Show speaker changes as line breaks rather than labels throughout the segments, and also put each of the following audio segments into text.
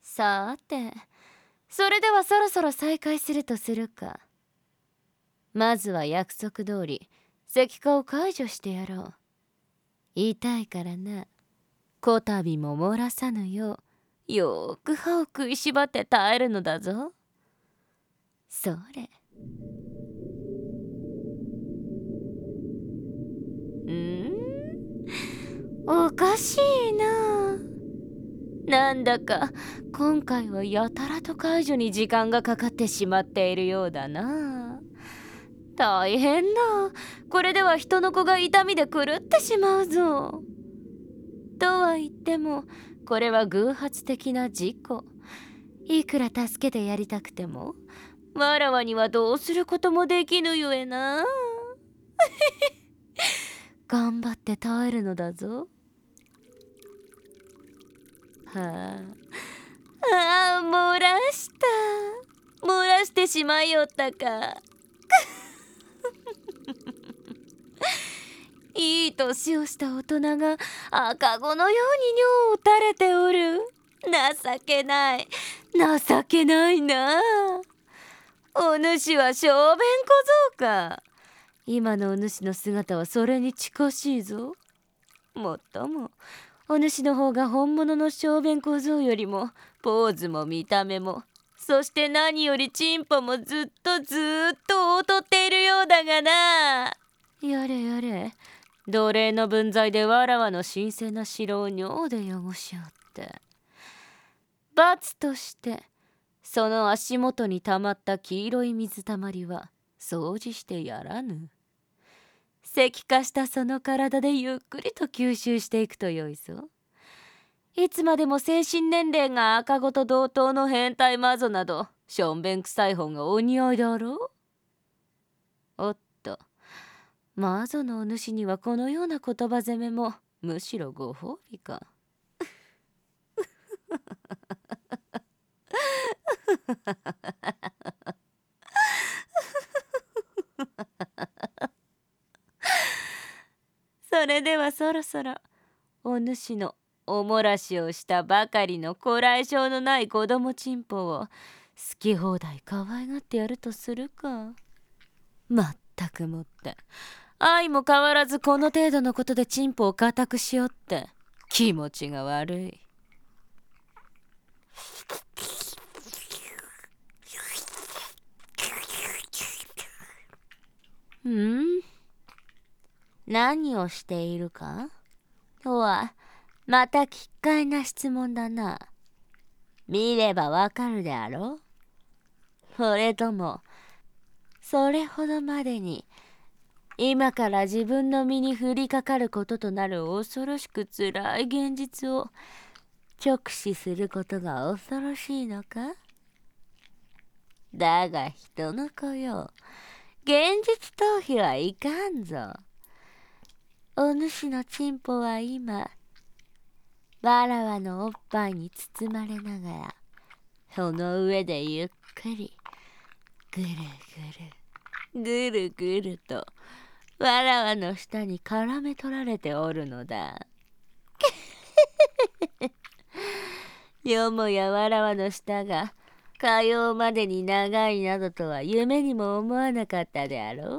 さて、それではそろそろ再開するとするか。まずは約束通り石化を解除してやろう。痛いからな。こたびも漏らさぬようよーく歯を食いしばって耐えるのだぞ。それ。おかしいな。なんだか今回はやたらと解除に時間がかかってしまっているようだな。大変だ。これでは人の子が痛みで狂ってしまうぞ。とは言ってもこれは偶発的な事故。いくら助けてやりたくてもわらわにはどうすることもできぬゆえな。頑張って耐えるのだぞ。はあ、漏らしてしまいよったか。いい年をした大人が赤子のように尿を垂れておる。情けないな。お主は小便小僧か。今のお主の姿はそれに近しいぞ。もっともお主の方が本物の小便小僧よりもポーズも見た目も、そして何よりチンポもずっと劣っているようだがな。やれ奴隷の分際でわらわの新鮮な城を尿で汚しおって。罰としてその足元にたまった黄色い水たまりは掃除してやらぬ。石化したその体でゆっくりと吸収していくとよいぞ。いつまでも精神年齢が赤子と同等の変態魔女などしょんべんくさい方がお似合いだろう。おっと、魔女のお主にはこのような言葉攻めもむしろご褒美か。それではそろそろお主のおもらしをしたばかりのこらえ性のない子供チンポを好き放題可愛がってやるとするか。まったくもって愛も変わらずこの程度のことでチンポを固くしよって気持ちが悪い。何をしているかとはまた奇怪な質問だな。見ればわかるであろう。それともそれほどまでに今から自分の身に降りかかることとなる恐ろしくつらい現実を直視することが恐ろしいのか。だが人の子よ、現実逃避はいかんぞ。お主のチンポは今わらわのおっぱいに包まれながらその上でゆっくりぐるぐるとわらわの下に絡め取られておるのだ。よもやわらわの舌がかようまでに長いなどとは夢にも思わなかったであろう。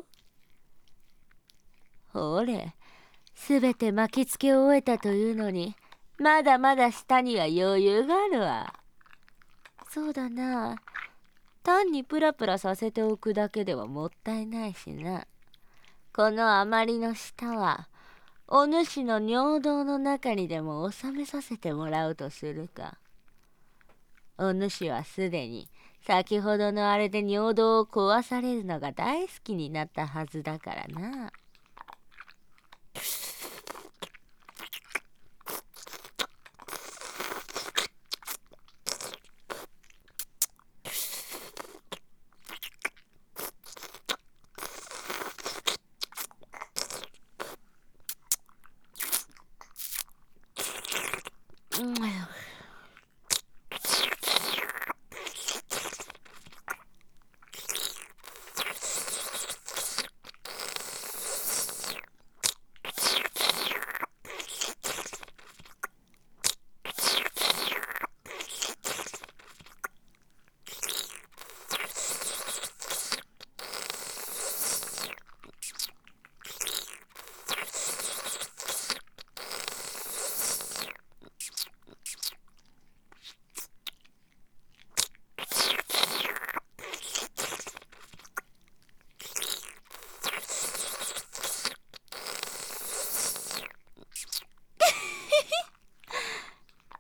ほれ、すべて巻きつけ終えたというのにまだまだ舌には余裕があるわ。そうだな。単にプラプラさせておくだけではもったいないしな。このあまりの舌はお主の尿道の中にでも収めさせてもらうとするか。お主はすでに先ほどのあれで尿道を壊されるのが大好きになったはずだからな。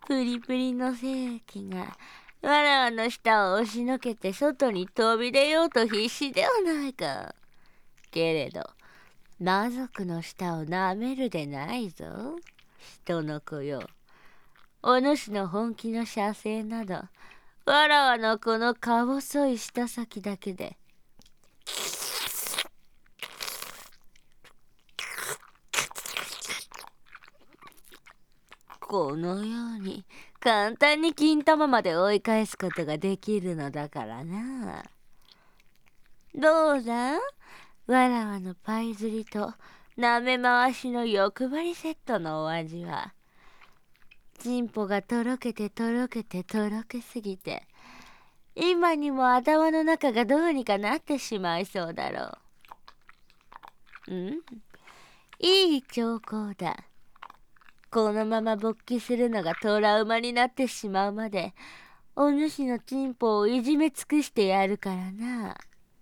プリプリの精液がわらわの舌を押しのけて外に飛び出ようと必死ではないか。けれど魔族の舌をなめるでないぞ。人の子よ。お主の本気の射精などわらわのこのか細い舌先だけでこのように簡単に金玉まで追い返すことができるのだからな。どうだ、わらわのパイ釣りとなめ回しの欲張りセットのお味は。チンポがとろけてとろけてとろけすぎて今にも頭の中がどうにかなってしまいそうだろう。いい兆候だ。このまま勃起するのがトラウマになってしまうまでお主のチンポをいじめ尽くしてやるからな。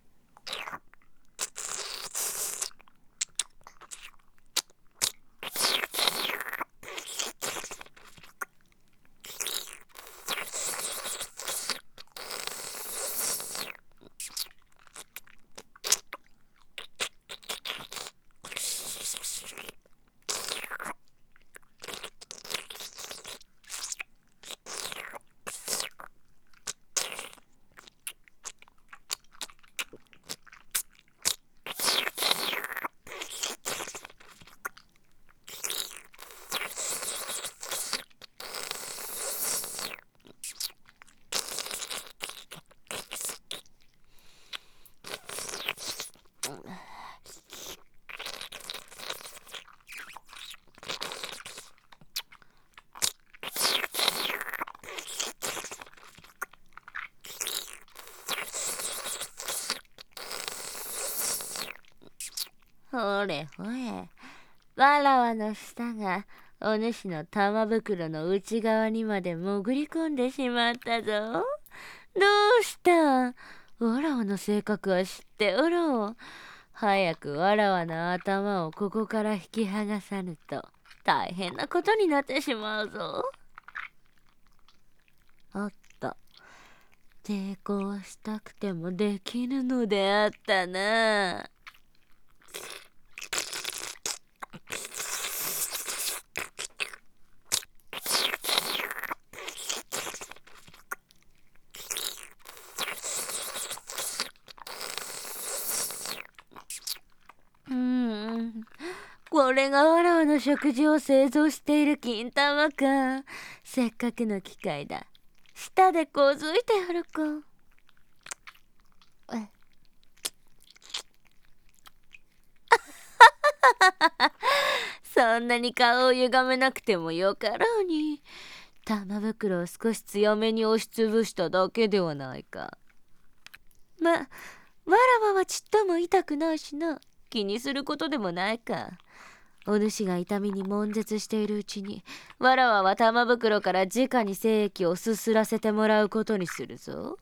ほれほれ、わらわの舌がお主の玉袋の内側にまで潜り込んでしまったぞ。どうした？わらわの性格は知っておろう。早くわらわの頭をここから引き剥がさぬと大変なことになってしまうぞ。おっと、抵抗したくてもできぬのであったな。これがわらわの食事を製造している金玉か。せっかくの機会だ。舌でこづいてやるか。そんなに顔を歪めなくてもよかろうに。玉袋を少し強めに押しつぶしただけではないか。わらわはちっとも痛くないしな。気にすることでもないか。お主が痛みに悶絶しているうちにわらわは玉袋から直に精液をすすらせてもらうことにするぞ。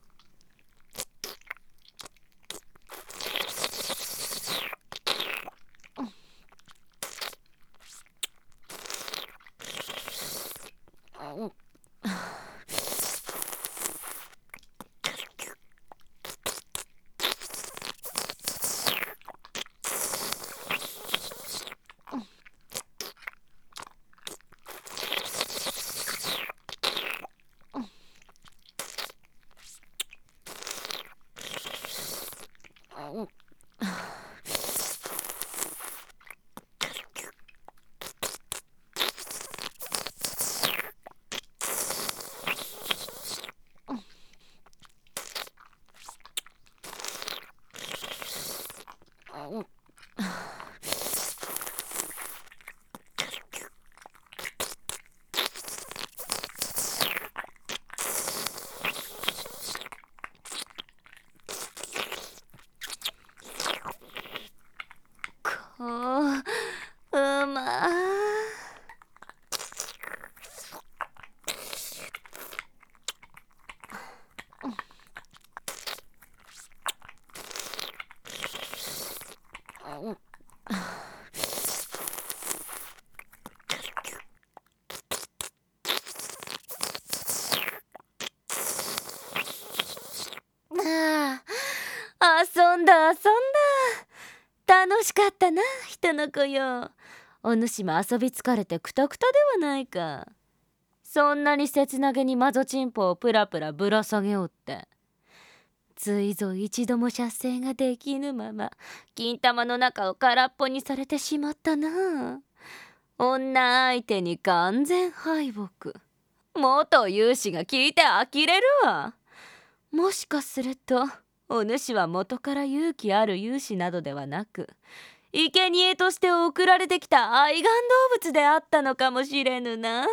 楽しかったな、人の子よ。お主も遊び疲れてクタクタではないか。そんなに切なげにマゾチンポをプラプラぶら下げおって、ついぞ一度も射精ができぬまま金玉の中を空っぽにされてしまったな。女相手に完全敗北。元勇士が聞いて呆れるわ。もしかするとお主は元から勇気ある勇士などではなく、生贄として送られてきた愛玩動物であったのかもしれぬな。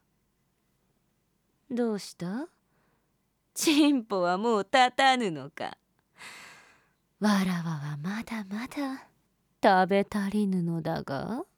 どうした？チンポはもう立たぬのか。わらわはまだまだ食べ足りぬのだが。